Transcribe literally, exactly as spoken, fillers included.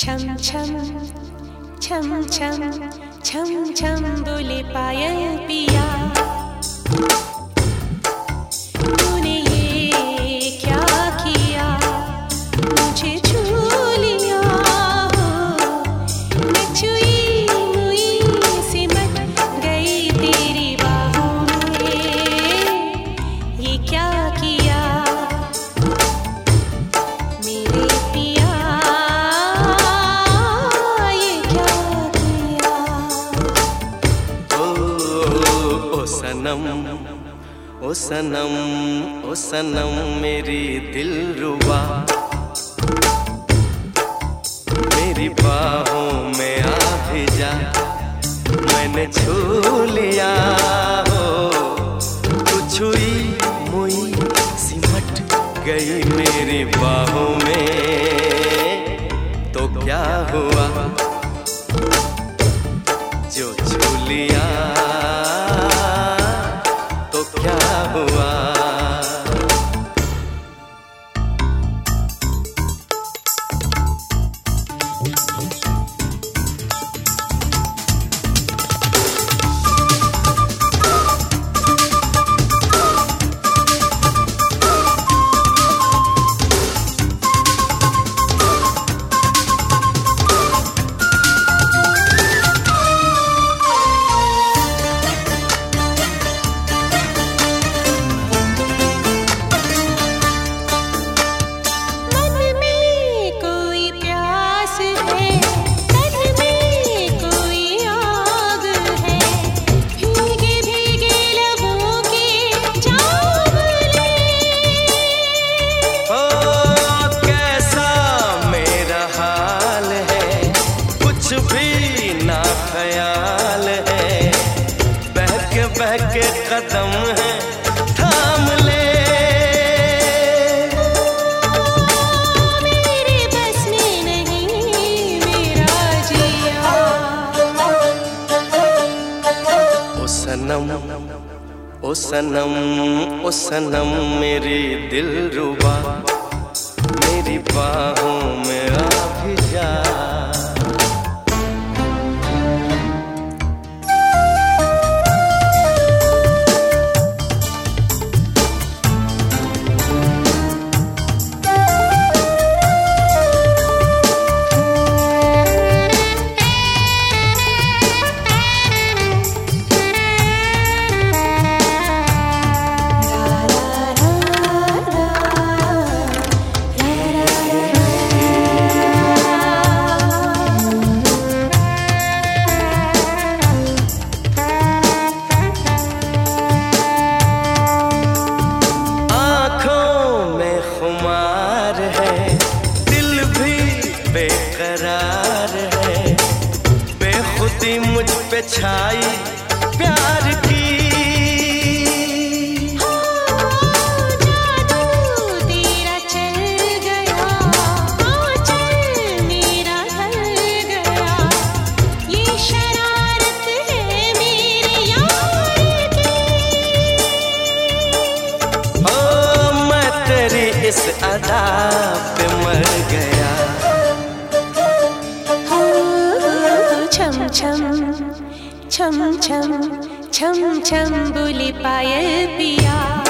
छम छम छम छम छम छम बोले पायल पिया, तूने ये क्या किया, मुझे छू लिया हो, मैं छुई मुई सिमट गई तेरी बाहों में, ये क्या किया मेरे पिया, ये क्या किया। ओ, ओ सनम ओ सनम ओ सनम मेरी दिलरुबा, मेरी बाहों में आ भी जा, मैंने छू लिया हो, तू छुई मुई सिमट गई मेरी बाहों में, तो क्या हुआ जो छू लिया, तो क्या हुआ। ख्याल है बहके बहके कदम है, थाम ले मेरे बस में नहीं मेरा जिया। ओ सनम ओ सनम ओ सनम मेरी दिलरुबा, मेरी बाहों में आ भी जा। बेकरार है बेखुदी मुझ पे छाई प्यार की, जादू तेरा चल गया, चल मेरा ढल गया, ये शरारत है मेरे यार की। ओ मैं तेरी इस अदा पे मर गया। छम छम छम छम छम छम बोले पायल पिया।